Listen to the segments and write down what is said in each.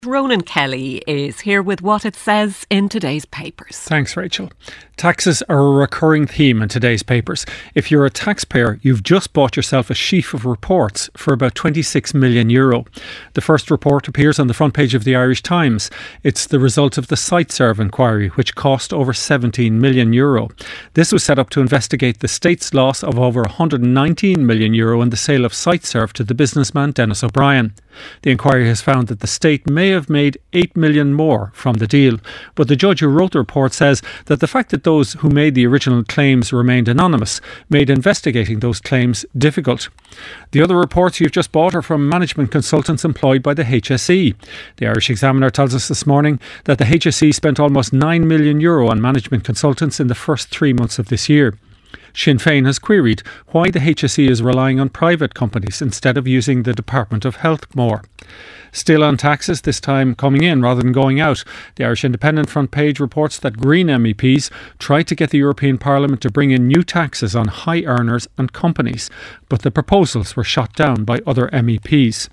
Ronan Kelly is here with what it says in today's papers. Thanks, Rachel. Taxes are a recurring theme in today's papers. If you're a taxpayer, you've just bought yourself a sheaf of reports for about €26 million. The first report appears on the front page of the Irish Times. It's the result of the Siteserv inquiry, which cost over €17 million. This was set up to investigate the state's loss of over €119 million in the sale of Siteserv to the businessman Denis O'Brien. The inquiry has found that the state may have made $8 million more from the deal, but the judge who wrote the report says that the fact that those who made the original claims remained anonymous made investigating those claims difficult. The other reports you've just bought are from management consultants employed by the HSE. The Irish Examiner tells us this morning that the HSE spent almost €9 million on management consultants in the first 3 months of this year. Sinn Féin has queried why the HSE is relying on private companies instead of using the Department of Health more. Still on taxes, this time coming in rather than going out. The Irish Independent front page reports that Green MEPs tried to get the European Parliament to bring in new taxes on high earners and companies, but the proposals were shot down by other MEPs.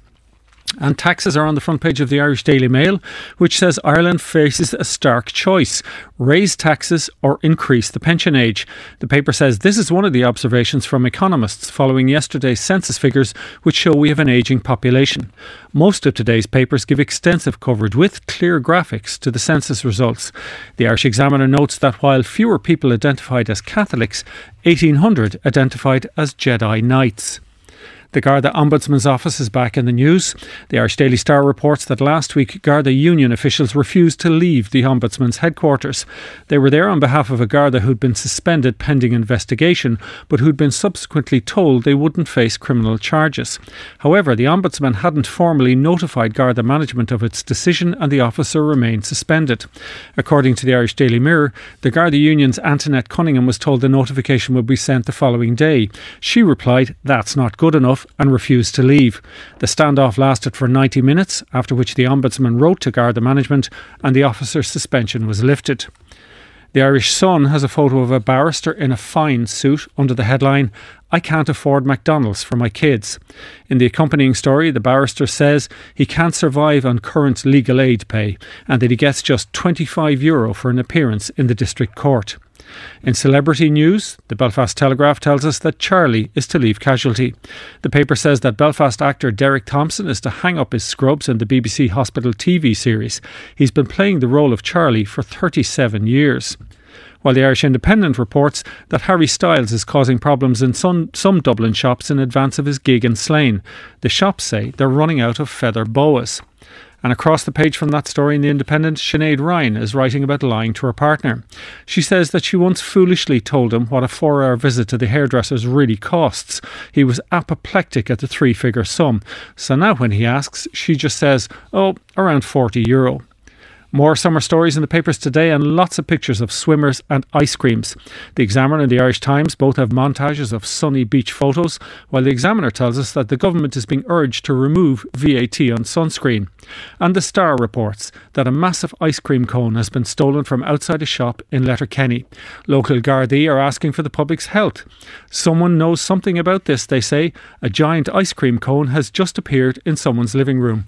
And taxes are on the front page of the Irish Daily Mail, which says Ireland faces a stark choice: raise taxes or increase the pension age. The paper says this is one of the observations from economists following yesterday's census figures, which show we have an ageing population. Most of today's papers give extensive coverage with clear graphics to the census results. The Irish Examiner notes that while fewer people identified as Catholics, 1,800 identified as Jedi Knights. The Garda Ombudsman's office is back in the news. The Irish Daily Star reports that last week Garda union officials refused to leave the Ombudsman's headquarters. They were there on behalf of a Garda who'd been suspended pending investigation, but who'd been subsequently told they wouldn't face criminal charges. However, the Ombudsman hadn't formally notified Garda management of its decision and the officer remained suspended. According to the Irish Daily Mirror, the Garda union's Antoinette Cunningham was told the notification would be sent the following day. She replied, "That's not good enough," and refused to leave. The standoff lasted for 90 minutes, after which the Ombudsman wrote to Garda management and the officer's suspension was lifted. The Irish Sun has a photo of a barrister in a fine suit under the headline, "I can't afford McDonald's for my kids." In the accompanying story, the barrister says he can't survive on current legal aid pay and that he gets just €25 for an appearance in the district court. In celebrity news, the Belfast Telegraph tells us that Charlie is to leave Casualty. The paper says that Belfast actor Derek Thompson is to hang up his scrubs in the BBC Hospital TV series. He's been playing the role of Charlie for 37 years. While the Irish Independent reports that Harry Styles is causing problems in some Dublin shops in advance of his gig in Slane. The shops say they're running out of feather boas. And across the page from that story in The Independent, Sinead Ryan is writing about lying to her partner. She says that she once foolishly told him what a 4-hour visit to the hairdressers really costs. He was apoplectic at the 3-figure sum. So now when he asks, she just says, around €40. More summer stories in the papers today and lots of pictures of swimmers and ice creams. The Examiner and the Irish Times both have montages of sunny beach photos, while the Examiner tells us that the government is being urged to remove VAT on sunscreen. And the Star reports that a massive ice cream cone has been stolen from outside a shop in Letterkenny. Local Gardaí are asking for the public's help. Someone knows something about this, they say. A giant ice cream cone has just appeared in someone's living room.